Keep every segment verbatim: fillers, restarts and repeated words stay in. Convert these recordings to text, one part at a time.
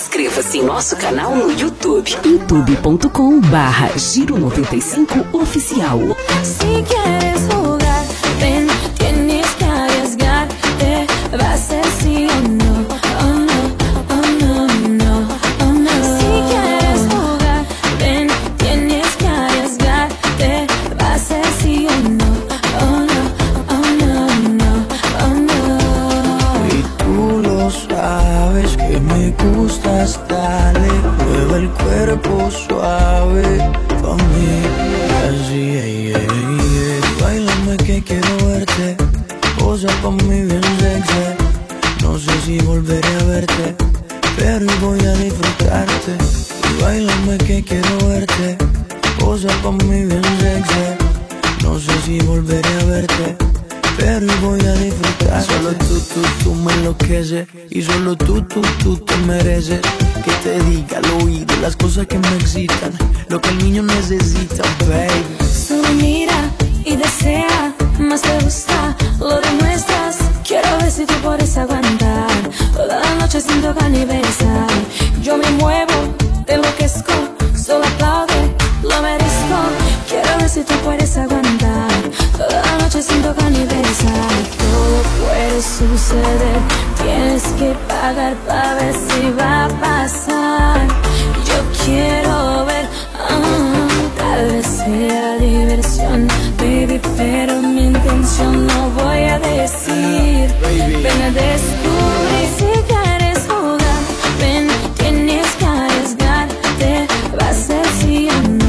Inscreva-se em nosso canal no YouTube, youtube ponto com barra Giro noventa e cinco Oficial. Si quieres jugar, ven, tienes que arriesgarte, va a ser sí o no, oh no, oh no, no, oh no. Si quieres jugar, ven, tienes que arriesgarte, va a ser sí o no, oh no, oh no, no, oh no. Y tú lo sabes que me gustas, dale, mueve el cuerpo suave pa' mí, así, ey, ey, ey. Báilame que quiero verte, posa pa' mí bien sexy. No sé si volveré a verte, pero voy a disfrutarte. Y báilame que quiero verte, posa pa' mí bien sexy. No sé si volveré a verte, pero voy a disfrutar. Solo tú, tú, tú me enloqueces. Y solo tú, tú, tú te mereces que te diga al oído las cosas que me excitan, lo que el niño necesita, baby. Solo mira y desea, más te gusta, lo demuestras. Quiero ver si tú puedes aguantar toda la noche sin tocar ni besar. Yo me muevo, te enloquezco, solo aplaude, lo merezco. Quiero ver si tú puedes aguantar toda la noche sin tocar ni besar. Todo puede suceder, tienes que pagar para ver si va a pasar. Yo quiero ver, ah, tal vez sea diversión, baby, pero mi intención no voy a decir. Ven a descubrir. Si quieres jugar, ven, tienes que arriesgarte, va a ser sí o no.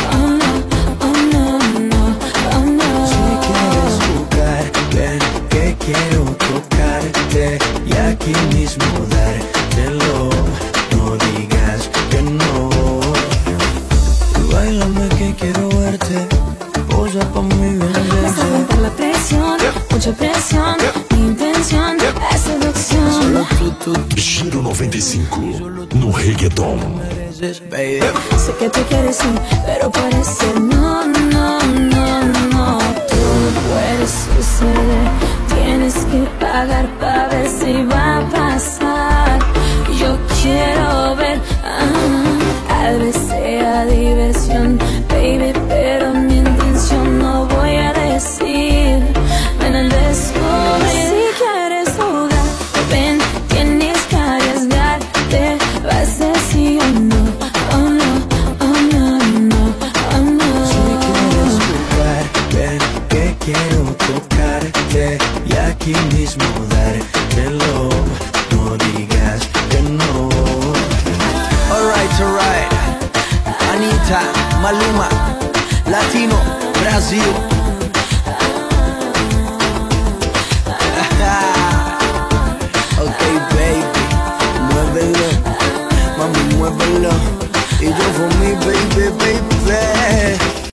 Quiero tocarte y aquí mismo dártelo. No digas que no. Báilame que quiero verte, posa pa' mí bien sexy. Vas a romper la presión, mucha presión. Mi intención es seducción. Solo tú, tú, tú. Giro noventa e cinco no reggaeton. Sé que tú quieres ir, pero puede ser no, no, no, no. Todo puede suceder, tienes que pagar para ver si va a pasar. Yo quiero ver, ah, tal vez sea diversión, baby, pero mi intención no voy a decir. Ven a descubrir. Si quieres jugar, ven, tienes que arriesgarte, va a ser sí o no. Oh no, oh no, no, oh no. Si quieres jugar, ven, que quiero tocarte y aquí mismo dártelo. No digas que no. Alright, alright. Anita, Maluma, Latino, Brasil.